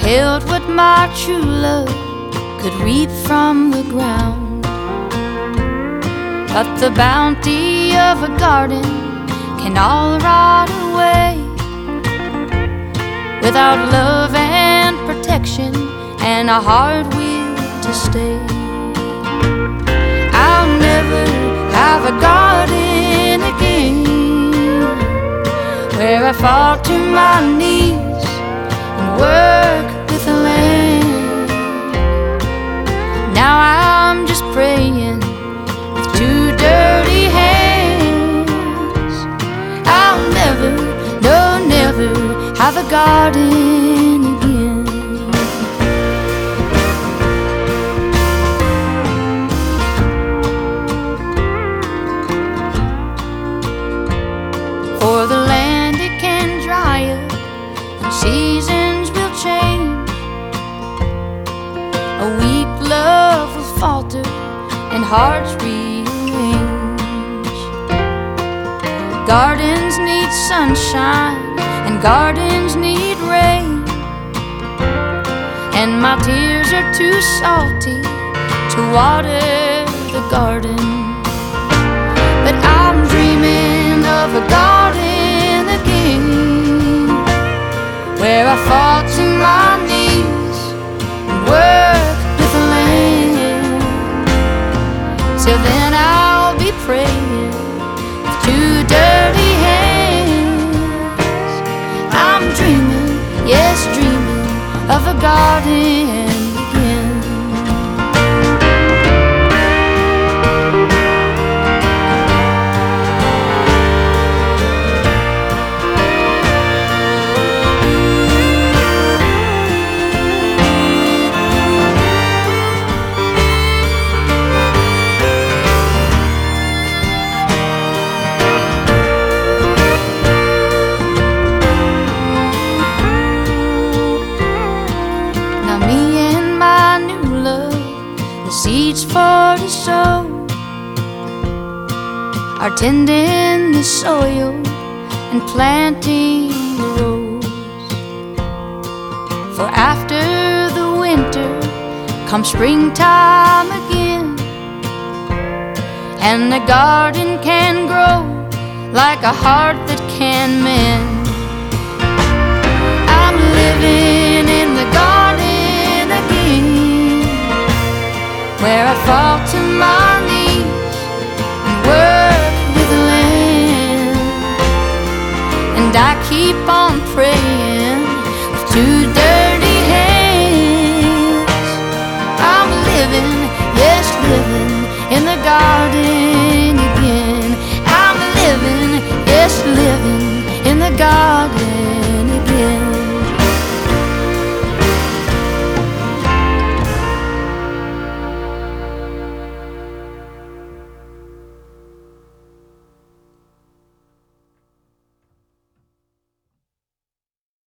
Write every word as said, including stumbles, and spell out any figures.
held what my true love could reap from the ground. But the bounty of a garden can all rot away without love and protection and a hard will to stay. I'll never have a garden again where I fall to my knees and work with the land. Now I'm just praying with two dirty hands. I'll never, no, never have a garden again. For the land, it can dry up and seasons will change. A weak love will falter and hearts rearrange. Gardens need sunshine and gardens need rain, and my tears are too salty to water the garden. But I'm dreaming of a garden again where I fall to my knees and work with the land. Till then I'll be praying with two dirty hands. I'm dreaming, yes, dreaming of a garden again. Seeds for to sow are tending the soil and planting the rows. For after the winter comes springtime again, and the garden can grow like a heart that can mend. I'm living in the garden again where I fall to my knees and work with the land. And I keep on praying